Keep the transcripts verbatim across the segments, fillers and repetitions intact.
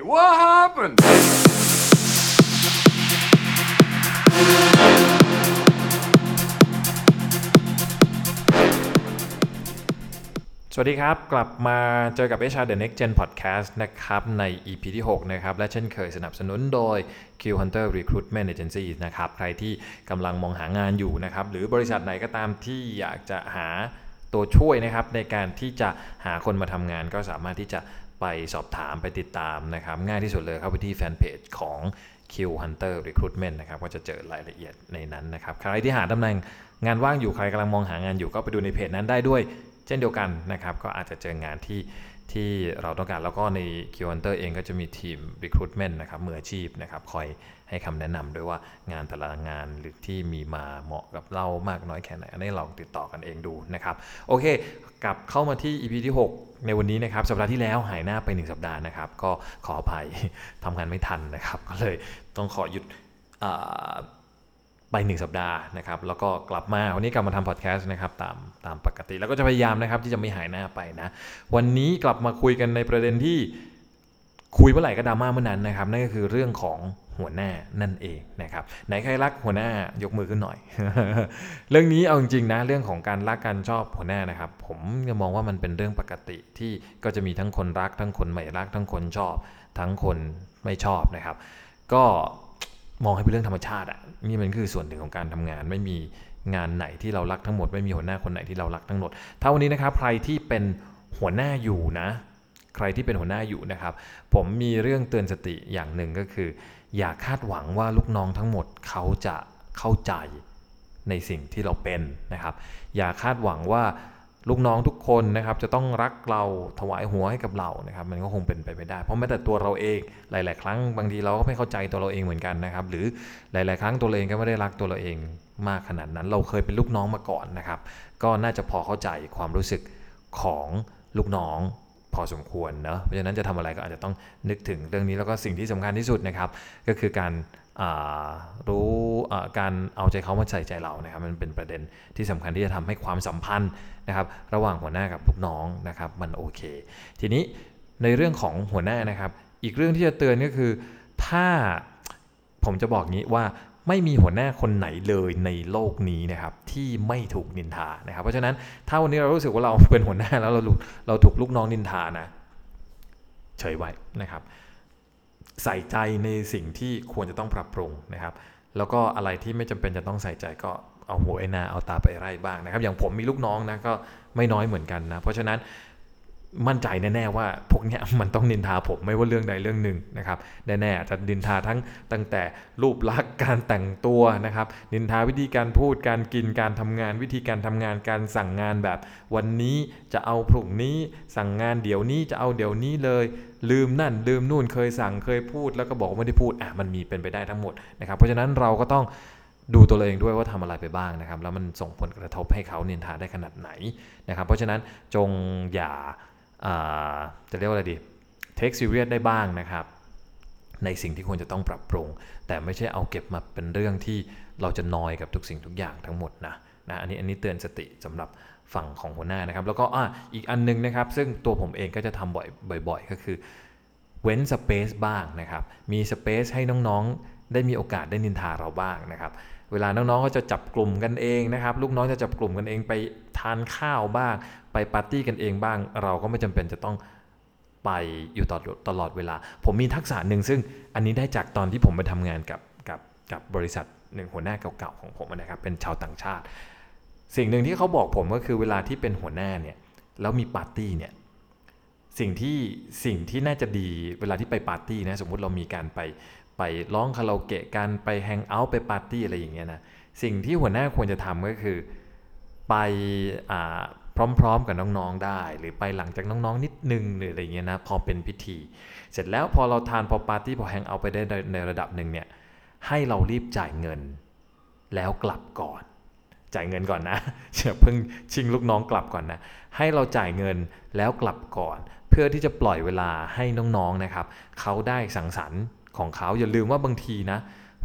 What happened? สวัสดีครับกลับมาเจอกับ เอช อาร์ The Next Gen Podcast นะครับใน อี พี ที่หกนะครับและเช่นเคยสนับสนุนโดย Q Hunter Recruitment Agency นะครับใครที่กำลังมองหางานอยู่นะครับหรือบริษัทไหนก็ตามที่อยากจะหาตัวช่วยนะครับในการที่จะหาคนมาทำงานก็สามารถที่จะไปสอบถามไปติดตามนะครับง่ายที่สุดเลยเข้าไปที่แฟนเพจของ Q Hunter Recruitment นะครับก็จะเจอรายละเอียดในนั้นนะครับใครที่หาตำแหน่งงานว่างอยู่ใครกำลังมองหางานอยู่ก็ไปดูในเพจนั้นได้ด้วยเช่นเดียวกันนะครับก็อาจจะเจองานที่ที่เราต้องการแล้วก็ใน Q Hunter เองก็จะมีทีม Recruitment นะครับมืออาชีพนะครับคอยให้คำแนะนำด้วยว่างานแต่ละงานหรือที่มีมาเหมาะกับเรามากน้อยแค่ไหนอันนี้ลองติดต่อกันเองดูนะครับโอเคกลับเข้ามาที่ อี พี ที่หกในวันนี้นะครับสัปดาห์ที่แล้วหายหน้าไปหนึ่งสัปดาห์นะครับก็ขออภัย ทำงานไม่ทันนะครับก็เลยต้องขอหยุดไปหนึ่งสัปดาห์นะครับแล้วก็กลับมาวันนี้กลับมาทำพอดแคสต์นะครับตามตามปกติแล้วก็จะพยายามนะครับที่จะไม่หายหน้าไปนะวันนี้กลับมาคุยกันในประเด็นที่คุยเมื่อไหร่ก็ดราม่าเมื่อนั้นนะครับนั่นก็คือเรื่องของหัวหน้านั่นเองนะครับไหนใครรักหัวหน้ายกมือขึ้นหน่อย เรื่องนี้เอาจริงๆนะเรื่องของการรักกันชอบหัวหน้านะครับผมจะมองว่ามันเป็นเรื่องปกติที่ก็จะมีทั้งคนรักทั้งคนไม่รักทั้งคนชอบทั้งคนไม่ชอบนะครับก็มองให้เป็นเรื่องธรรมชาติอ่ะนี่มันคือส่วนหนึ่งของการทำงานไม่มีงานไหนที่เรารักทั้งหมดไม่มีหัวหน้าคนไหนที่เรารักทั้งหมดถ้าวันนี้นะครับใครที่เป็นหัวหน้าอยู่นะใครที่เป็นหัวหน้าอยู่นะครับผมมีเรื่องเตือนสติอย่างหนึ่งก็คืออย่าคาดหวังว่าลูกน้องทั้งหมดเขาจะเข้าใจในสิ่งที่เราเป็นนะครับอย่าคาดหวังว่าลูกน้องทุกคนนะครับจะต้องรักเราถวายหัวให้กับเรานะครับมันก็คงเป็นไปไม่ได้เพราะแม้แต่ตัวเราเองหลายๆครั้งบางทีเราก็ไม่เข้าใจตัวเราเองเหมือนกันนะครับหรือหลายๆครั้งตัวเราเองก็ไม่ได้รักตัวเราเองมากขนาดนั้นเราเคยเป็นลูกน้องมาก่อนนะครับก็น่าจะพอเข้าใจความรู้สึกของลูกน้องพอสมควรเนอะเพราะฉะนั้นจะทำอะไรก็อาจจะต้องนึกถึงเรื่องนี้แล้วก็สิ่งที่สำคัญที่สุดนะครับก็คือการรู้การเอาใจเขามาใส่ใจเรานะครับมันเป็นประเด็นที่สำคัญที่จะทำให้ความสัมพันธ์นะครับระหว่างหัวหน้ากับลูกน้องนะครับมันโอเคทีนี้ในเรื่องของหัวหน้านะครับอีกเรื่องที่จะเตือนก็คือถ้าผมจะบอกงี้ว่าไม่มีหัวหน้าคนไหนเลยในโลกนี้นะครับที่ไม่ถูกนินทานะครับเพราะฉะนั้นถ้าวันนี้เรารู้สึกว่าเราเป็นหัวหน้าแล้วเราเราถูกลูกน้องนินทานะเฉยไว้นะครับใส่ใจในสิ่งที่ควรจะต้องปรับปรุงนะครับแล้วก็อะไรที่ไม่จำเป็นจะต้องใส่ใจก็เอาหัวไอ้นาเอาตาไปไร่บ้างนะครับอย่างผมมีลูกน้องนะก็ไม่น้อยเหมือนกันนะเพราะฉะนั้นมั่นใจแน่ๆว่าพวกนี้มันต้องนินทาผมไม่ว่าเรื่องใดเรื่องหนึ่งนะครับแน่ๆจะนินทาทั้งตั้งแต่รูปลักษณ์การแต่งตัวนะครับนินทาวิธีการพูดการกินการทำงานวิธีการทำงานการสั่งงานแบบวันนี้จะเอาพรุ่งนี้สั่งงานเดี๋ยวนี้จะเอาเดี๋ยวนี้เลยลืมนั่นลืมนู่นเคยสั่งเคยพูดแล้วก็บอกไม่ได้พูดอ่ะมันมีเป็นไปได้ทั้งหมดนะครับเพราะฉะนั้นเราก็ต้องดูตัวเองด้วยว่าทำอะไรไปบ้างนะครับแล้วมันส่งผลกระทบให้เขานินทาได้ขนาดไหนนะครับเพราะฉะนั้นจงอย่าจะเรียกว่าอะไรดี take serious ได้บ้างนะครับในสิ่งที่ควรจะต้องปรับปรุงแต่ไม่ใช่เอาเก็บมาเป็นเรื่องที่เราจะนอยกับทุกสิ่งทุกอย่างทั้งหมดนะนะอันนี้อันนี้เตือนสติสำหรับฝั่งของหัวหน้านะครับแล้วก็อ่ะอีกอันนึงนะครับซึ่งตัวผมเองก็จะทำบ่อยบ่อยๆก็คือเว้นสเปซบ้างนะครับมีสเปซให้น้องๆได้มีโอกาสได้นินทาเราบ้างนะครับเวลาน้องๆก็จะจับกลุ่มกันเองนะครับลูกน้องจะจับกลุ่มกันเองไปทานข้าวบ้างไปปาร์ตี้กันเองบ้างเราก็ไม่จำเป็นจะต้องไปอยู่ตลอดตลอดเวลาผมมีทักษะหนึ่งซึ่งอันนี้ได้จากตอนที่ผมไปทำงานกับกับกับบริษัทหนึ่งหัวหน้าเก่าๆของผมนะครับเป็นชาวต่างชาติสิ่งหนึ่งที่เขาบอกผมก็คือเวลาที่เป็นหัวหน้าเนี่ยแล้วมีปาร์ตี้เนี่ยสิ่งที่สิ่งที่น่าจะดีเวลาที่ไปปาร์ตี้นะสมมุติเรามีการไปไปร้องคาราโอเกะกันไปแฮงเอาท์ไปปาร์ตี้อะไรอย่างเงี้ยนะสิ่งที่หัวหน้าควรจะทำก็คือไปพร้อมๆกับน้องๆได้หรือไปหลังจากน้องๆนิดนึงหรืออะไรเงี้ยนะพอเป็นพิธีเสร็จแล้วพอเราทานพอปาร์ตี้พอแฮงเอาท์ไปได้ในระดับหนึ่งเนี่ยให้เรารีบจ่ายเงินแล้วกลับก่อนจ่ายเงินก่อนนะอย่าเพิ่งชิงลูกน้องกลับก่อนนะให้เราจ่ายเงินแล้วกลับก่อนเพื่อที่จะปล่อยเวลาให้น้องๆนะครับเขาได้สังสรรค์ของเขาอย่าลืมว่าบางทีนะหั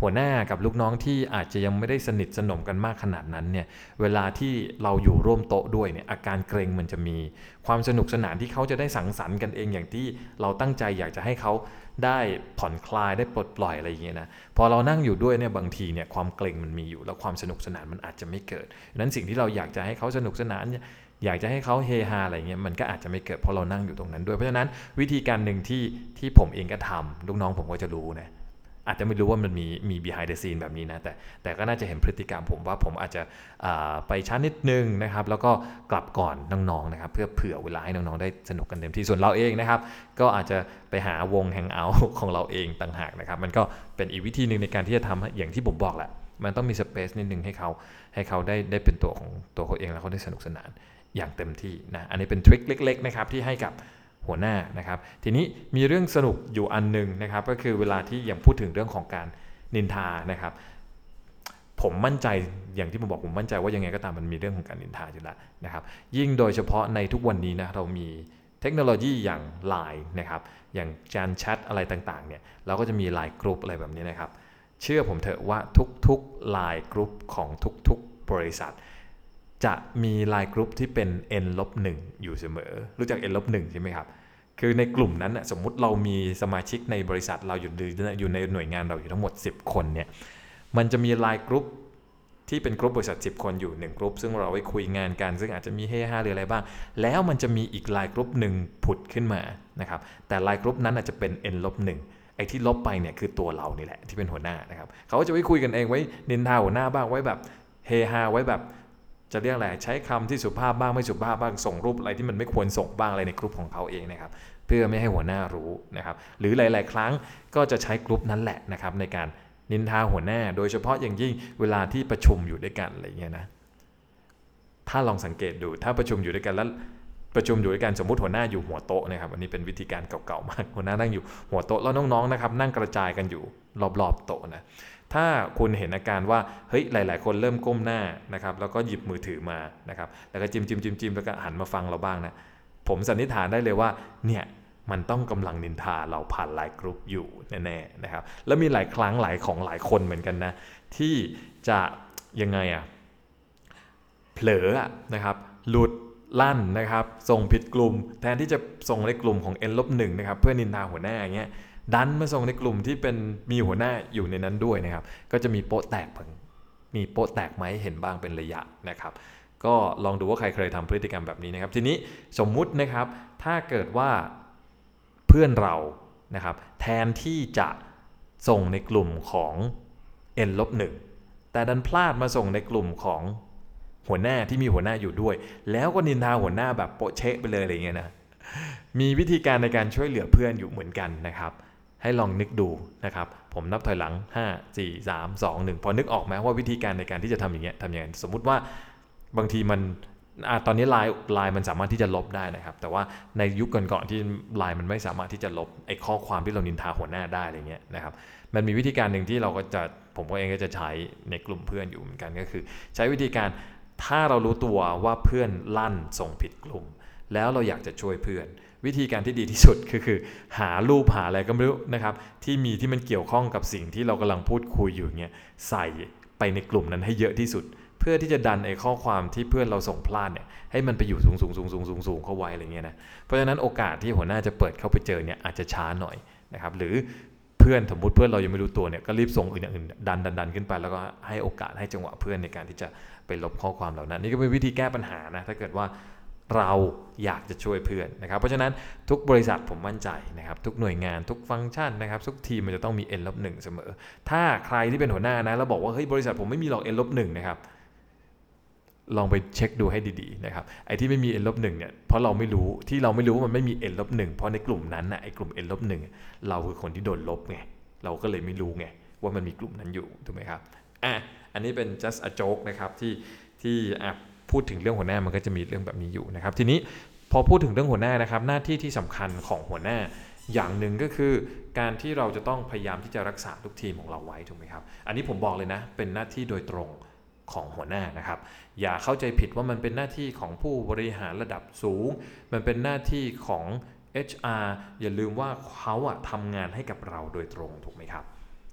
หัวหน้ากับลูกน้องที่อาจจะยังไม่ได้สนิทสนมกันมากขนาดนั้นเนี่ยเวลาที่เราอยู่ร่วมโต๊ะด้วยเนี่ยอาการเกรงมันจะมีความสนุกสนานที่เขาจะได้สังสรรค์กันเองอย่างที่เราตั้งใจอยากจะให้เขาได้ผ่อนคลายได้ปลดปล่อยอะไรอย่างเงี้ยนะพอเรานั่งอยู่ด้วยเนี่ยบางทีเนี่ยความเกรงมันมีอยู่แล้วความสนุกสนานมันอาจจะไม่เกิดดังนั้นสิ่งที่เราอยากจะให้เขาสนุกสนานอยากจะให้เขาเฮฮาอะไรเงี้ยมันก็อาจจะไม่เกิดเพราะเรานั่งอยู่ตรงนั้นด้วยเพราะฉะนั้นวิธีการหนึ่งที่ที่ผมเองก็ทำลูกน้องผมก็จะรู้นะอาจจะไม่รู้ว่ามันมีมี behind the scene แบบนี้นะแต่แต่ก็น่าจะเห็นพฤติกรรมผมว่าผมอาจจะไปช้านิดนึงนะครับแล้วก็กลับก่อนน้องๆนะครับเพื่อเผื่อเวลาให้น้องๆได้สนุกกันเต็มที่ส่วนเราเองนะครับก็อาจจะไปหาวงแฮงเอาท์ของเราเองต่างหากนะครับมันก็เป็นอีกวิธีนึงในการที่จะทำอย่างที่ผมบอกแหละมันต้องมีสเปซนิดนึงให้เขาให้เขาได้ได้เป็นตัวของตัวเขาเองแล้วเขาได้สนุกสนานอย่างเต็มที่นะอันนี้เป็นทริคเล็กๆนะครับที่ให้กับหัวหน้านะครับทีนี้มีเรื่องสนุกอยู่อันนึงนะครับก็คือเวลาที่อย่างพูดถึงเรื่องของการนินทานะครับผมมั่นใจอย่างที่ผมบอกผมมั่นใจว่ายังไงก็ตามมันมีเรื่องของการนินทาอยู่แล้วนะครับยิ่งโดยเฉพาะในทุกวันนี้นะเรามีเทคโนโลยีอย่าง ไลน์ นะครับอย่างการแชทอะไรต่างๆเนี่ยเราก็จะมี ไลน์ กรุ๊ปอะไรแบบนี้นะครับเชื่อผมเถอะว่าทุกๆ ไลน์ กรุ๊ปของทุกๆบริษัทจะมี ไลน์ กรุ๊ปที่เป็น เอ็น ลบหนึ่ง อยู่เสมอรู้จัก เอ็น ลบหนึ่ง ใช่ไหมครับคือในกลุ่มนั้นนะสมมุติเรามีสมาชิกในบริษัทเราอยู่อยู่ในหน่วยงานเราอยู่ทั้งหมดสิบคนเนี่ยมันจะมี ไลน์ กรุ๊ปที่เป็นกรุ๊ปบริษัทสิบคนอยู่หนึ่งกรุ๊ปซึ่งเราไว้คุยงานกันซึ่งอาจจะมีเฮฮาหรืออะไรบ้างแล้วมันจะมีอีก ไลน์ กรุ๊ปหนึ่งผุดขึ้นมานะครับแต่ ไลน์ กรุ๊ปนั้นอาจจะเป็น เอ็น ลบหนึ่ง ไอ้ที่ลบไปเนี่ยคือตัวเรานี่แหละที่เป็นหัวหน้านะครับเขาก็จะไว้คุยกันเองไว้นินทาหัวหน้าบ้างไว้แบบเฮฮาไว้แบบจะเรียกอะไรใช้คำที่สุภาพบ้างไม่สุภาพบ้างส่งรูปอะไรที่มันไม่ควรส่งบ้างอะไรในกรุ๊ปของเขาเองนะครับเพื่อไม่ให้หัวหน้ารู้นะครับหรือหลายๆครั้งก็จะใช้กรุ๊ปนั้นแหละนะครับในการนินทาหัวหน้าโดยเฉพาะอย่างยิ่งเวลาที่ประชุมอยู่ด้วยกันอะไรเงี้ยนะถ้าลองสังเกตดูถ้าประชุมอยู่ด้วยกันแล้วประชุมอยู่ด้วยกันสมมุติหัวหน้าอยู่หัวโต๊ะนะครับอันนี้เป็นวิธีการเก่าๆมากหัวหน้านั่งอยู่หัวโต๊ะแล้วน้องๆนะครับนั่งกระจายกันอยู่รอบๆโต๊ะนะถ้าคุณเห็นอาการว่าเฮ้ยหลายๆคนเริ่มก้มหน้านะครับแล้วก็หยิบมือถือมานะครับแล้วก็จิ้มจิ้มจิ้มจิ้มแล้วก็หันมาฟังเราบ้างนะผมสันนิษฐานได้เลยว่าเนี่ยมันต้องกำลังนินทาเราผ่านไลน์กรุ๊ปอยู่แน่ๆนะครับแล้วมีหลายครั้งหลายของหลายคนเหมือนกันนะที่จะยังไงอะเผลอนะครับหลุดลั่นนะครับส่งผิดกลุ่มแทนที่จะส่งในกลุ่มของ เอ็น ลบหนึ่ง นะครับเพื่อนินทาหัวหน้าอย่างเงี้ยดันมาส่งในกลุ่มที่เป็นมีหัวหน้าอยู่ในนั้นด้วยนะครับก็จะมีโป๊ะแตกมีโป๊ะแตกไหมเห็นบ้างเป็นระยะนะครับก็ลองดูว่าใครเคยทำพฤติกรรมแบบนี้นะครับทีนี้สมมุตินะครับถ้าเกิดว่าเพื่อนเรานะครับแทนที่จะส่งในกลุ่มของ เอ็น ลบหนึ่ง แต่ดันพลาดมาส่งในกลุ่มของหัวหน้าที่มีหัวหน้าอยู่ด้วยแล้วก็นินทาหัวหน้าแบบโปะเชะไปเลยอะไรเงี้ยนะมีวิธีการในการช่วยเหลือเพื่อนอยู่เหมือนกันนะครับให้ลองนึกดูนะครับผมนับถอยหลังห้า สี่ สาม สอง หนึ่งพอนึกออกไหมว่าวิธีการในการที่จะทำอย่างเงี้ยทำยังไงสมมุติว่าบางทีมันตอนนี้ไลน์ไลน์มันสามารถที่จะลบได้นะครับแต่ว่าในยุคก่อนๆที่ไลน์มันไม่สามารถที่จะลบไอ้ข้อความที่เรานินทาหัวหน้าได้อะไรเงี้ยนะครับมันมีวิธีการหนึ่งที่เราก็จะผมก็เองก็จะใช้ในกลุ่มเพื่อนอยู่เหมือนกันก็คือใช้วิธีการถ้าเรารู้ตัวว่าเพื่อนลั่นส่งผิดกลุ่มแล้วเราอยากจะช่วยเพื่อนวิธีการที่ดีที่สุดคือคือหารูปหาอะไรก็ไม่รู้นะครับที่มีที่มันเกี่ยวข้องกับสิ่งที่เรากำลังพูดคุยอยู่เงี้ยใส่ไปในกลุ่มนั้นให้เยอะที่สุดเพื่อที่จะดันไอ้ข้อความที่เพื่อนเราส่งพลาดเนี่ยให้มันไปอยู่สูงสูงสูงสูงสูงสูงเข้าไว้อะไรเงี้ยนะเพราะฉะนั้นโอกาสที่หัวหน้าจะเปิดเข้าไปเจอเนี่ยอาจจะช้าหน่อยนะครับหรือเพื่อนสมมติเพื่อนเรายังไม่รู้ตัวเนี่ยก็รีบส่งอื่นๆดันดันดันขึ้นไปแล้วก็ให้โอกาสให้จังหวะเพื่อนในการที่จะไปลบข้อความเหล่านั้นนี่ก็เป็นวิธีแก้ปัญหานะถ้าเกิดว่าเราอยากจะช่วยเพื่อนนะครับเพราะฉะนั้นทุกบริษัทผมมั่นใจนะครับทุกหน่วยงานทุกฟังก์ชันนะครับทุกทีมมันจะต้องมี เอ็น ลบหนึ่ง เสมอถ้าใครที่เป็นหัวหน้านะแล้วบอกว่าเฮ้ยบริษัทผมไม่มีหรอก เอ็น ลบหนึ่ง นะครับลองไปเช็คดูให้ดีๆนะครับไอ้ที่ไม่มี เอ็น ลบหนึ่ง เนี่ยเพราะเราไม่รู้ที่เราไม่รู้ว่ามันไม่มี เอ็น ลบหนึ่ง เพราะในกลุ่มนั้นนะไอ้กลุ่ม เอ็น ลบหนึ่ง เราคือคนที่โดนลบไงเราก็เลยไม่รู้ไงว่ามันมีกลุ่มนั้นอยู่ถูกไหมครับอ่ะอันนี้เป็น just a joke นะครับที่ที่อ่ะพูดถึงเรื่องหัวหน้ามันก็จะมีเรื่องแบบนี้อยู่นะครับทีนี้พอพูดถึงเรื่องหัวหน้านะครับหน้าที่ที่สำคัญของหัวหน้าอย่างหนึ่งก็คือการที่เราจะต้องพยายามที่จะรักษาทุกทีมของเราไว้ถูกไหมครับอันนี้ผมบอกเลยนะเป็นหน้าที่โดยตรงของหัวหน้านะครับอย่าเข้าใจผิดว่ามันเป็นหน้าที่ของผู้บริหารระดับสูงมันเป็นหน้าที่ของ เอช อาร์ อย่าลืมว่าเขาอะทำงานให้กับเราโดยตรงถูกไหมครับ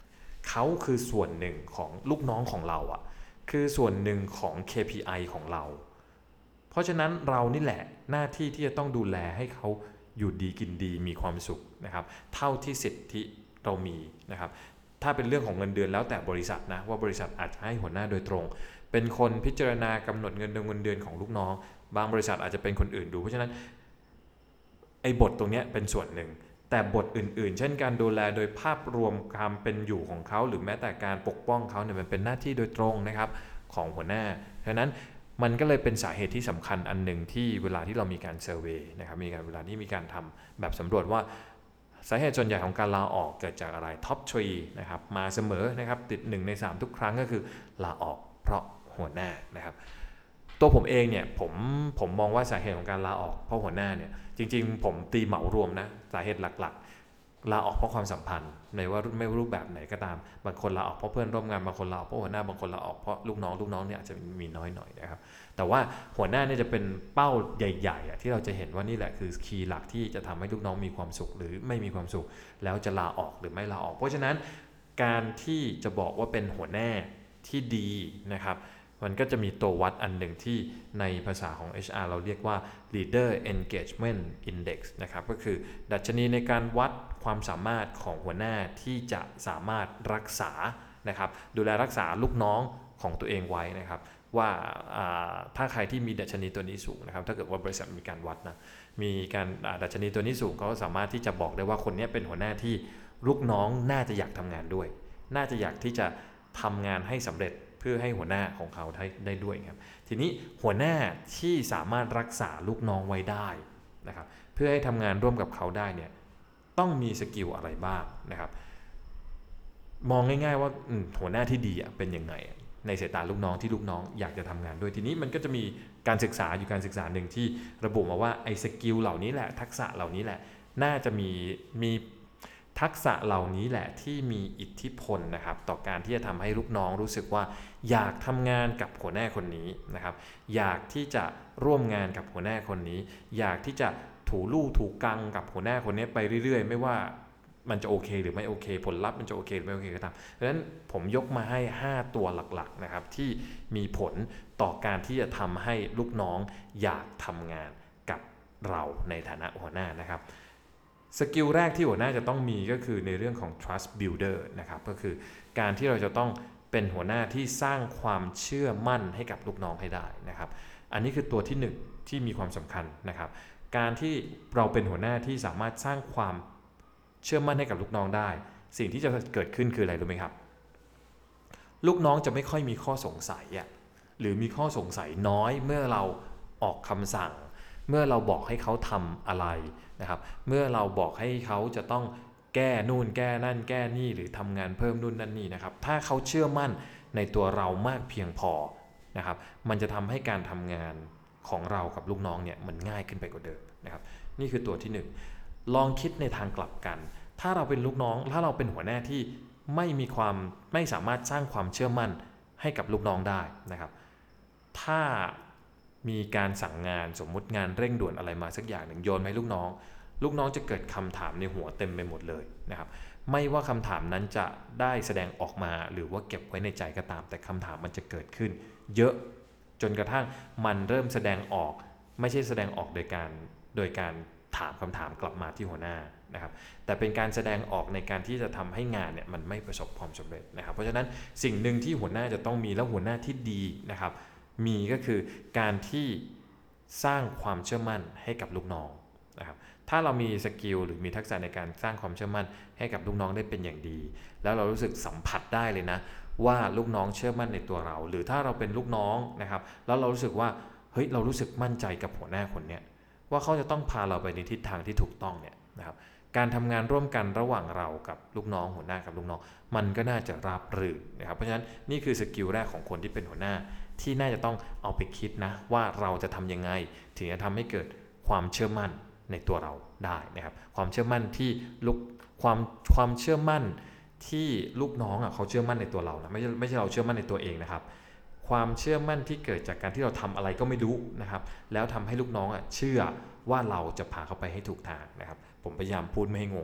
เขาคือส่วนหนึ่งของลูกน้องของเราอ่ะคือส่วนหนึ่งของ เค พี ไอ ของเราเพราะฉะนั้นเรานี่แหละหน้าที่ที่จะต้องดูแลให้เขาอยู่ดีกินดีมีความสุขนะครับเท่าที่สิทธิเรามีนะครับถ้าเป็นเรื่องของเงินเดือนแล้วแต่บริษัทนะว่าบริษัทอาจจะให้หัวหน้าโดยตรงเป็นคนพิจารณากำหนดเงินเดือนเงินเดือนของลูกน้องบางบริษัทอาจจะเป็นคนอื่นดูเพราะฉะนั้นไอ้บทตรงนี้เป็นส่วนหนึ่งแต่บทอื่นๆเช่นการดูแลโดยภาพรวมความเป็นอยู่ของเขาหรือแม้แต่การปกป้องเขาเนี่ยมันเป็นหน้าที่โดยตรงนะครับของหัวหน้าฉะนั้นมันก็เลยเป็นสาเหตุที่สำคัญอันหนึ่งที่เวลาที่เรามีการเซอร์เวย์นะครับมีการเวลาที่มีการทำแบบสำรวจว่าสาเหตุส่วนใหญ่ของการลาออกเกิดจากอะไรท็อปทรีนะครับมาเสมอนะครับติดหนึ่งในสามทุกครั้งก็คือลาออกเพราะหัวหน้านะครับตัวผมเองเนี่ยผมผมมองว่าสาเหตุของการลาออกเพราะหัวหน้าเนี่ยจริงๆผมตีเหมารวมนะสาเหตุหลักๆลาออกเพราะความสัมพันธ์ในว่าไม่รูปแบบไหนก็ตามบางคนลาออกเพราะเพื่อนร่วมงานบางคนลาออกเพราะหัวหน้าบางคนลาออกเพราะลูกน้องลูกน้องเนี่ยอาจจะมีน้อยหน่อยนะครับแต่ว่าหัวหน้าเนี่ยจะเป็นเป้าใหญ่ๆที่เราจะเห็นว่านี่แหละคือคีย์หลักที่จะทำให้ลูกน้องมีความสุขหรือไม่มีความสุขแล้วจะลาออกหรือไม่ลาออกเพราะฉะนั้นการที่จะบอกว่าเป็นหัวหน้าที่ดีนะครับมันก็จะมีตัววัดอันหนึ่งที่ในภาษาของ เอช อาร์ เราเรียกว่า leader engagement index นะครับก็คือดัชนีในการวัดความสามารถของหัวหน้าที่จะสามารถรักษานะครับดูแลรักษาลูกน้องของตัวเองไว้นะครับว่าถ้าใครที่มีดัชนีตัวนี้สูงนะครับถ้าเกิดว่าบริษัทมีการวัดนะมีการดัชนีตัวนี้สูงเขาสามารถที่จะบอกได้ว่าคนนี้เป็นหัวหน้าที่ลูกน้องน่าจะอยากทำงานด้วยน่าจะอยากที่จะทำงานให้สำเร็จเพื่อให้หัวหน้าของเขาได้ได้ด้วยครับทีนี้หัวหน้าที่สามารถรักษาลูกน้องไว้ได้นะครับเพื่อให้ทำงานร่วมกับเขาได้เนี่ยต้องมีสกิลอะไรบ้างนะครับมองง่ายๆว่าหัวหน้าที่ดีเป็นยังไงในสายตาลูกน้องที่ลูกน้องอยากจะทำงานด้วยทีนี้มันก็จะมีการศึกษาอยู่การศึกษาหนึ่งที่ระบุมาว่าไอ้สกิลเหล่านี้แหละทักษะเหล่านี้แหละน่าจะมีมีทักษะเหล่านี้แหละที่มีอิทธิพลนะครับต่อการที่จะทำให้ลูกน้องรู้สึกว่าอยากทำงานกับหัวหน้าคนนี้นะครับอยากที่จะร่วมงานกับหัวหน้าคนนี้อยากที่จะถูลู่ถูกังกับหัวหน้าคนนี้ไปเรื่อยๆไม่ว่ามันจะโอเคหรือไม่โอเคผลลัพธ์มันจะโอเคหรือไม่โอเคก็ตามดังนั้นผมยกมาให้ห้าตัวหลักๆนะครับที่มีผลต่อการที่จะทำให้ลูกน้องอยากทำงานกับเราในฐานะหัวหน้านะครับสกิลแรกที่หัวหน้าจะต้องมีก็คือในเรื่องของ trust builder นะครับก็คือการที่เราจะต้องเป็นหัวหน้าที่สร้างความเชื่อมั่นให้กับลูกน้องให้ได้นะครับอันนี้คือตัวที่หนึ่งที่มีความสำคัญนะครับการที่เราเป็นหัวหน้าที่สามารถสร้างความเชื่อมั่นให้กับลูกน้องได้สิ่งที่จะเกิดขึ้นคืออะไรรู้ไหมครับลูกน้องจะไม่ค่อยมีข้อสงสัยอ่ะหรือมีข้อสงสัยน้อยเมื่อเราออกคำสั่งเมื่อเราบอกให้เขาทำอะไรนะครับเมื่อเราบอกให้เขาจะต้องแก้นู่นแก้นั่นแก้นี่หรือทำงานเพิ่มนู่นนั่นนี่นะครับถ้าเขาเชื่อมั่นในตัวเรามากเพียงพอนะครับมันจะทำให้การทำงานของเรากับลูกน้องเนี่ยมันง่ายขึ้นไปกว่าเดิมนะครับนี่คือตัวที่หนึ่งลองคิดในทางกลับกันถ้าเราเป็นลูกน้องถ้าเราเป็นหัวหน้าที่ไม่มีความไม่สามารถสร้างความเชื่อมั่นให้กับลูกน้องได้นะครับถ้ามีการสั่งงานสมมุติงานเร่งด่วนอะไรมาสักอย่างหนึ่งโยนให้ลูกน้องลูกน้องจะเกิดคำถามในหัวเต็มไปหมดเลยนะครับไม่ว่าคำถามนั้นจะได้แสดงออกมาหรือว่าเก็บไว้ในใจก็ตามแต่คำถามมันจะเกิดขึ้นเยอะจนกระทั่งมันเริ่มแสดงออกไม่ใช่แสดงออกโดยการโดยการถามคำถามกลับมาที่หัวหน้านะครับแต่เป็นการแสดงออกในการที่จะทำให้งานเนี่ยมันไม่ประสบความสำเร็จนะครับเพราะฉะนั้นสิ่งหนึ่งที่หัวหน้าจะต้องมีและหัวหน้าที่ดีนะครับมีก็คือการที่สร้างความเชื่อมั่นให้กับลูกน้องนะครับถ้าเรามีสกิลหรือมีทักษะในการสร้างความเชื่อมั่นให้กับลูกน้องได้เป็นอย่างดีแล้วเรารู้สึกสัมผัสได้เลยนะว่าลูกน้องเชื่อมั่นในตัวเราหรือถ้าเราเป็นลูกน้องนะครับแล้วเรารู้สึกว่าเฮ้ยเรารู้สึกมั่นใจกับหัวหน้าคนเนี้ยว่าเขาจะต้องพาเราไปในทิศทางที่ถูกต้องเนี่ยนะครับการทำงานร่วมกันระหว่างเรากับลูกน้องหัวหน้ากับลูกน้องมันก็น่าจะราบรื่นนะครับเพราะฉะนั้นนี่คือสกิลแรกของคนที่เป็นหัวหน้าที่น่าจะต้องเอาไปคิดนะว่าเราจะทำยังไงถึงจะทำให้เกิดความเชื่อมั่นในตัวเราได้นะครับความเชื่อมั่นที่ลูกความความเชื่อมั่นที่ลูกน้องอ่ะเขาเชื่อมั่นในตัวเรานะไม่ใช่ไม่ใช่เราเชื่อมั่นในตัวเองนะครับความเชื่อมั่นที่เกิดจากการที่เราทำอะไรก็ไม่รู้นะครับแล้วทำให้ลูกน้องอ่ะเชื่อว่าเราจะพาเขาไปให้ถูกทางนะครับผมพยายามพูดไม่ให้งงนะ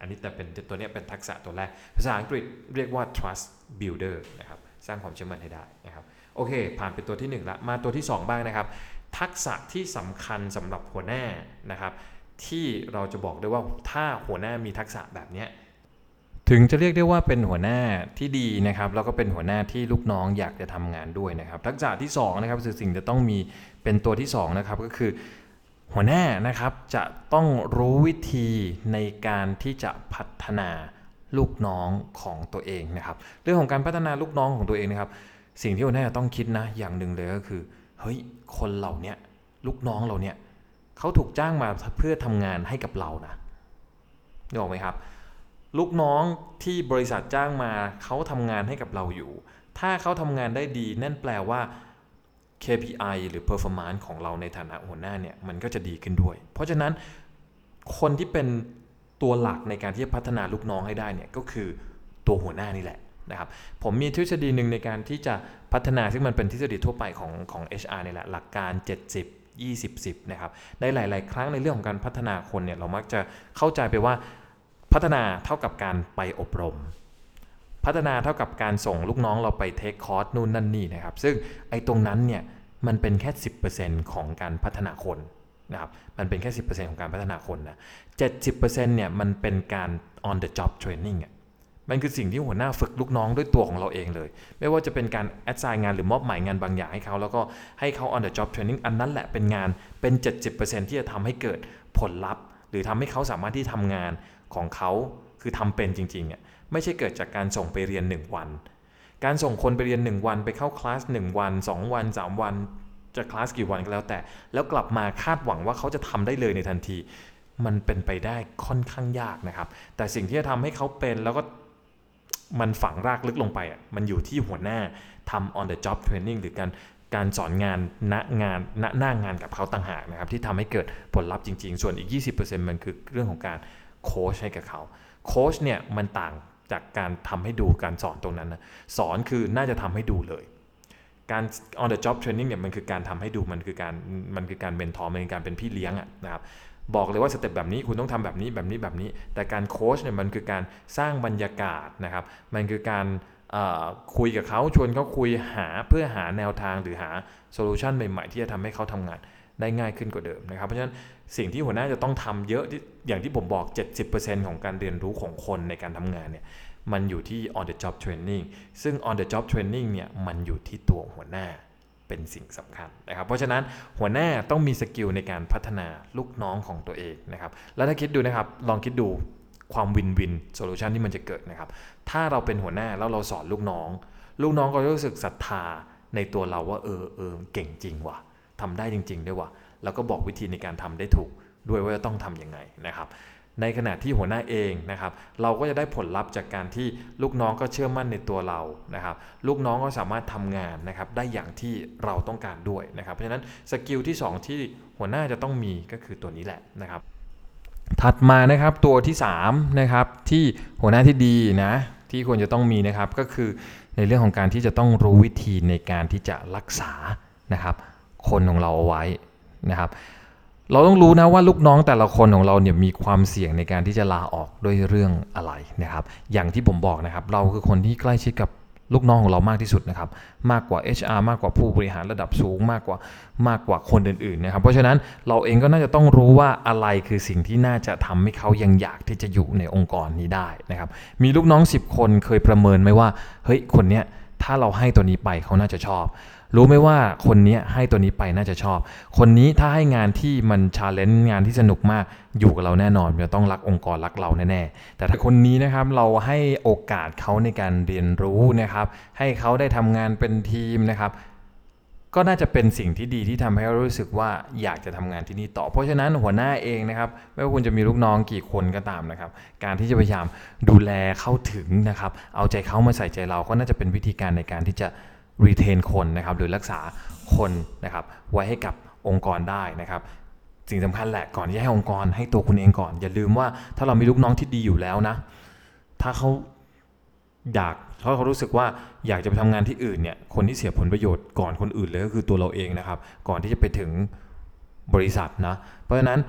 อันนี้แต่เป็นตัวนี้เป็นทักษะตัวแรกภาษาอังกฤษเรียกว่า trust builder นะครับสร้างความเชื่อมั่นให้ได้นะครับโอเคผ่านเป็นตัวที่หนึ่งละมาตัวที่สองบ้างนะครับทักษะที่สำคัญสำหรับหัวหน้านะครับที่เราจะบอกได้ว่าถ้าหัวหน้ามีทักษะแบบนี้ถึงจะเรียกได้ว่าเป็นหัวหน้าที่ดีนะครับแล้วก็เป็นหัวหน้าที่ลูกน้องอยากจะทำงานด้วยนะครับทักษะที่สองนะครับคือสิ่งจะต้องมีเป็นตัวที่สองนะครับก็คือหัวหน้านะครับจะต้องรู้วิธีในการที่จะพัฒนาลูกน้องของตัวเองนะครับเรื่องของการพัฒนาลูกน้องของตัวเองนะครับสิ่งที่หัวหน้าต้องคิดนะอย่างหนึ่งเลยก็คือเฮ้ยคนเหล่านี้ลูกน้องเราเนี่ยเขาถูกจ้างมาเพื่อทำงานให้กับเรานะนึกออกไหมครับลูกน้องที่บริษัทจ้างมาเขาทำงานให้กับเราอยู่ถ้าเขาทำงานได้ดีนั่นแปลว่า เค พี ไอ หรือ performance ของเราในฐานะหัวหน้าเนี่ยมันก็จะดีขึ้นด้วยเพราะฉะนั้นคนที่เป็นตัวหลักในการที่จะพัฒนาลูกน้องให้ได้เนี่ยก็คือตัวหัวหน้านี่แหละนะครับผมมีทฤษฎีหนึ่งในการที่จะพัฒนาซึ่งมันเป็นทฤษฎีทั่วไปของของ เอช อาร์ นี่แหละหลักการเจ็ดสิบ ยี่สิบ สิบนะครับในหลายๆครั้งในเรื่องของการพัฒนาคนเนี่ยเรามักจะเข้าใจไปว่าพัฒนาเท่ากับการไปอบรมพัฒนาเท่ากับการส่งลูกน้องเราไปเทคคอร์สนู่นนั่นนี่นะครับซึ่งไอ้ตรงนั้นเนี่ยมันเป็นแค่ สิบเปอร์เซ็นต์ ของการพัฒนาคนนะครับมันเป็นแค่ สิบเปอร์เซ็นต์ ของการพัฒนาคนนะ เจ็ดสิบเปอร์เซ็นต์ เนี่ยมันเป็นการ on the job training อ่ะมันคือสิ่งที่หัวหน้าฝึกลูกน้องด้วยตัวของเราเองเลยไม่ว่าจะเป็นการ assign งานหรือมอบหมายงานบางอย่างให้เขาแล้วก็ให้เขา on the job training อันนั้นแหละเป็นงานเป็น เจ็ดสิบเปอร์เซ็นต์ ที่จะทำให้เกิดผลลัพธ์หรือทำให้เขาสามารถที่ทำงานของเขาคือทำเป็นจริงๆอ่ะไม่ใช่เกิดจากการส่งไปเรียนหนึ่งวันการส่งคนไปเรียนหนึ่งวันไปเข้าคลาสหนึ่งวันสองวันสามวันจะคลาสกี่วันก็แล้วแต่แล้วกลับมาคาดหวังว่าเขาจะทำได้เลยในทันทีมันเป็นไปได้ค่อนข้างยากนะครับแต่สิ่งที่จะทำให้เขาเป็นแล้วก็มันฝังรากลึกลงไปอ่ะมันอยู่ที่หัวหน้าทำ on the job training หรือการการสอนงานณงานณหน้างานกับเขาต่างหากนะครับที่ทำให้เกิดผลลัพธ์จริงๆส่วนอีก ยี่สิบเปอร์เซ็นต์ มันคือเรื่องของการโค้ชให้กับเขาโค้ชเนี่ยมันต่างจากการทำให้ดูการสอนตรงนั้นนะสอนคือน่าจะทำให้ดูเลยการ on the job training เนี่ยมันคือการทำให้ดูมันคือการมันคือการเมนทอร์มันคือการเป็นพี่เลี้ยงอ่ะนะครับบอกเลยว่าสเต็ปแบบนี้คุณต้องทำแบบนี้แบบนี้แบบนี้แต่การโค้ชเนี่ยมันคือการสร้างบรรยากาศนะครับมันคือการคุยกับเขาชวนเขาคุยหาเพื่อหาแนวทางหรือหาโซลูชันใหม่ๆที่จะทำให้เขาทำงานได้ง่ายขึ้นกว่าเดิมนะครับเพราะฉะนั้นสิ่งที่หัวหน้าจะต้องทำเยอะอย่างที่ผมบอก เจ็ดสิบเปอร์เซ็นต์ ของการเรียนรู้ของคนในการทำงานเนี่ยมันอยู่ที่ on the job training ซึ่ง on the job training เนี่ยมันอยู่ที่ตัวหัวหน้าเป็นสิ่งสำคัญนะครับเพราะฉะนั้นหัวหน้าต้องมีสกิลในการพัฒนาลูกน้องของตัวเองนะครับแล้วถ้าคิดดูนะครับลองคิดดูความวินวินโซลูชันที่มันจะเกิดนะครับถ้าเราเป็นหัวหน้าแล้วเราสอนลูกน้องลูกน้องก็รู้สึกศรัทธาในตัวเราว่าเออเออเก่งจริงว่ะทำได้จริงๆด้วยว่ะแล้วก็บอกวิธีในการทำได้ถูกด้วยว่าจะต้องทำยังไงนะครับในขณะที่หัวหน้าเองนะครับเราก็จะได้ผลลัพธ์จากการที่ลูกน้องก็เชื่อมั่นในตัวเรานะครับลูกน้องก็สามารถทำงานนะครับได้อย่างที่เราต้องการด้วยนะครับเพราะฉะนั้นสกิลที่สองที่หัวหน้าจะต้องมีก็คือตัวนี้แหละนะครับถัดมานะครับตัวที่สามนะครับที่หัวหน้าที่ดีนะที่ควรจะต้องมีนะครับก็คือในเรื่องของการที่จะต้องรู้วิธีในการที่จะรักษานะครับคนของเราเอาไว้นะครับเราต้องรู้นะว่าลูกน้องแต่ละคนของเราเนี่ยมีความเสี่ยงในการที่จะลาออกด้วยเรื่องอะไรนะครับอย่างที่ผมบอกนะครับเราคือคนที่ใกล้ชิดกับลูกน้องของเรามากที่สุดนะครับมากกว่า เอช อาร์ มากกว่าผู้บริหารระดับสูงมากกว่ามากกว่าคนอื่นๆนะครับเพราะฉะนั้นเราเองก็น่าจะต้องรู้ว่าอะไรคือสิ่งที่น่าจะทำให้เขายังอยากที่จะอยู่ในองค์กรนี้ได้นะครับมีลูกน้องสิบคนเคยประเมินไหมว่าเฮ้ยคนเนี้ยถ้าเราให้ตัวนี้ไปเขาน่าจะชอบรู้ไหมว่าคนนี้ให้ตัวนี้ไปน่าจะชอบคนนี้ถ้าให้งานที่มันชาเลนจ์งานที่สนุกมากอยู่กับเราแน่นอนจะต้องรักองค์กรรักเราแน่ๆแต่ถ้าคนนี้นะครับเราให้โอกาสเขาในการเรียนรู้นะครับให้เขาได้ทำงานเป็นทีมนะครับก็น่าจะเป็นสิ่งที่ดีที่ทำให้เรารู้สึกว่าอยากจะทำงานที่นี่ต่อเพราะฉะนั้นหัวหน้าเองนะครับไม่ว่าคุณจะมีลูกน้องกี่คนก็ตามนะครับการที่จะพยายามดูแลเข้าถึงนะครับเอาใจเขามาใส่ใจเราก็น่าจะเป็นวิธีการในการที่จะretain คนนะครับหรือรักษาคนนะครับไว้ให้กับองค์กรได้นะครับสิ่งสำคัญแหละก่อนที่จะให้องค์กรให้ตัวคุณเองก่อนอย่าลืมว่าถ้าเรามีลูกน้องที่ดีอยู่แล้วนะถ้าเขาอยากถ้าเขารู้สึกว่าอยากจะไปทำงานที่อื่นเนี่ยคนที่เสียผลประโยชน์ก่อนคนอื่นเลยก็คือตัวเราเองนะครับก่อนที่จะไปถึงบริษัทนะเพราะฉะนั้น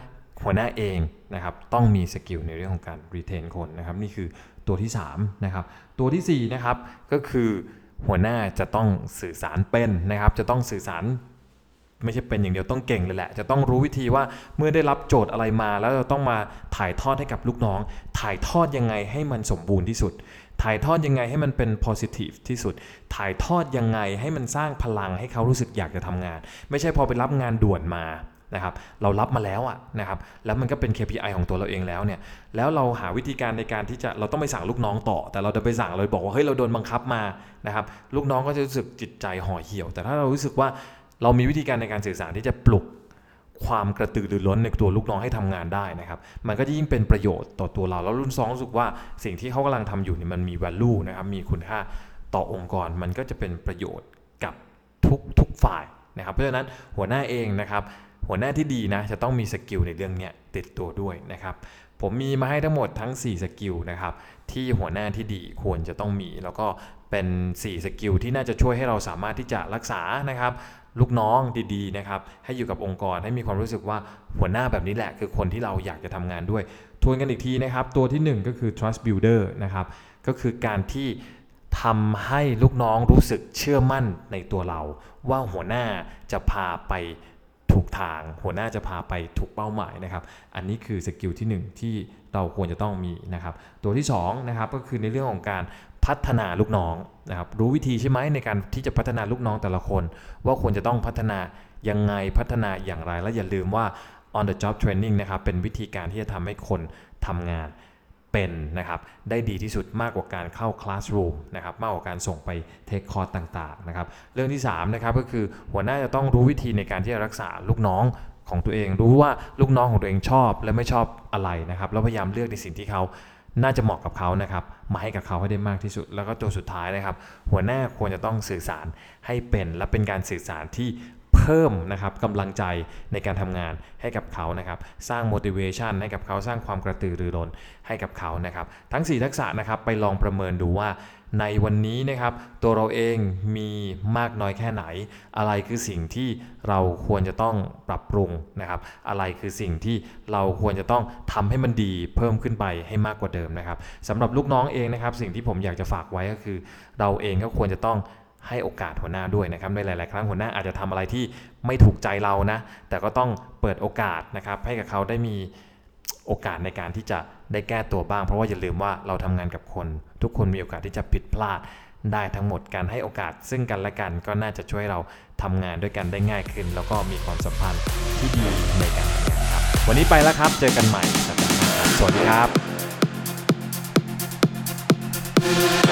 หัวหน้าเองนะครับต้องมีสกิลในเรื่องของการ retain คนนะครับนี่คือตัวที่สามนะครับตัวที่สี่นะครับก็คือหัวหน้าจะต้องสื่อสารเป็นนะครับจะต้องสื่อสารไม่ใช่เป็นอย่างเดียวต้องเก่งเลยแหละจะต้องรู้วิธีว่าเมื่อได้รับโจทย์อะไรมาแล้วเราต้องมาถ่ายทอดให้กับลูกน้องถ่ายทอดยังไงให้มันสมบูรณ์ที่สุดถ่ายทอดยังไงให้มันเป็น positive ที่สุดถ่ายทอดยังไงให้มันสร้างพลังให้เขารู้สึกอยากจะทำงานไม่ใช่พอไปรับงานด่วนมานะครับเรารับมาแล้วอ่ะนะครับแล้วมันก็เป็น เค พี ไอ ของตัวเราเองแล้วเนี่ยแล้วเราหาวิธีการในการที่จะเราต้องไปสั่งลูกน้องต่อแต่เราจะไปสั่งเลยบอกว่าเฮ้ยเราโดนบังคับมานะครับลูกน้องก็จะรู้สึกจิตใจห่อเหี่ยวแต่ถ้าเรารู้สึกว่าเรามีวิธีการในการสื่อสารที่จะปลุกความกระตือรือร้นในตัวลูกน้องให้ทำงานได้นะครับมันก็จะยิ่งเป็นประโยชน์ต่อตัวเราแล้วรุ่นน้องรู้สึกว่าสิ่งที่เขากำลังทำอยู่นี่มันมี value นะครับมีคุณค่าต่อองค์กรมันก็จะเป็นประโยชน์กับทุกทุกฝ่ายนะครับเพราะฉะนั้นหัวหน้าเองนะครับหัวหน้าที่ดีนะจะต้องมีสกิลในเรื่องนี้ติดตัวด้วยนะครับผมมีมาให้ทั้งหมดทั้งสี่สกิลนะครับที่หัวหน้าที่ดีควรจะต้องมีแล้วก็เป็นสี่สกิลที่น่าจะช่วยให้เราสามารถที่จะรักษานะครับลูกน้องดีๆนะครับให้อยู่กับองค์กรให้มีความรู้สึกว่าหัวหน้าแบบนี้แหละคือคนที่เราอยากจะทำงานด้วยทวนกันอีกทีนะครับตัวที่หนึ่งก็คือ trust builder นะครับก็คือการที่ทำให้ลูกน้องรู้สึกเชื่อมั่นในตัวเราว่าหัวหน้าจะพาไปถูกทางหัวหน้าจะพาไปถูกเป้าหมายนะครับอันนี้คือสกิลที่หนึ่งที่เราควรจะต้องมีนะครับตัวที่สองนะครับก็คือในเรื่องของการพัฒนาลูกน้องนะครับรู้วิธีใช่ไหมในการที่จะพัฒนาลูกน้องแต่ละคนว่าควรจะต้องพัฒนายังไงพัฒนาอย่างไรและอย่าลืมว่า on the job training นะครับเป็นวิธีการที่จะทำให้คนทำงานเป็นนะครับได้ดีที่สุดมากกว่าการเข้า classroom นะครับมากกว่าการส่งไป take course ต่างๆนะครับเรื่องที่สามนะครับก็คือหัวหน้าจะต้องรู้วิธีในการที่จะรักษาลูกน้องของตัวเองรู้ว่าลูกน้องของตัวเองชอบและไม่ชอบอะไรนะครับแล้วพยายามเลือกในสิ่งที่เขาน่าจะเหมาะกับเขานะครับมาให้กับเขาให้ได้มากที่สุดแล้วก็ตัวสุดท้ายนะครับหัวหน้าควรจะต้องสื่อสารให้เป็นและเป็นการสื่อสารที่เพิ่มนะครับกำลังใจในการทำงานให้กับเขานะครับสร้าง motivation ให้กับเขาสร้างความกระตือรือร้นให้กับเขานะครับทั้งสี่ทักษะนะครับไปลองประเมินดูว่าในวันนี้นะครับตัวเราเองมีมากน้อยแค่ไหนอะไรคือสิ่งที่เราควรจะต้องปรับปรุงนะครับอะไรคือสิ่งที่เราควรจะต้องทำให้มันดีเพิ่มขึ้นไปให้มากกว่าเดิมนะครับสำหรับลูกน้องเองนะครับสิ่งที่ผมอยากจะฝากไว้ก็คือเราเองก็ควรจะต้องให้โอกาสหัวหน้าด้วยนะครับในหลายๆครั้งหัวหน้าอาจจะทำอะไรที่ไม่ถูกใจเรานะแต่ก็ต้องเปิดโอกาสนะครับให้กับเขาได้มีโอกาสในการที่จะได้แก้ตัวบ้างเพราะว่าอย่าลืมว่าเราทำงานกับคนทุกคนมีโอกาสที่จะผิดพลาดได้ทั้งหมดการให้โอกาสซึ่งกันและกันก็น่าจะช่วยเราทำงานด้วยกันได้ง่ายขึ้นแล้วก็มีความสัมพันธ์ที่ดีในการทำงานครับวันนี้ไปแล้วครับเจอกันใหม่สัปดาห์หน้าสวัสดีครับ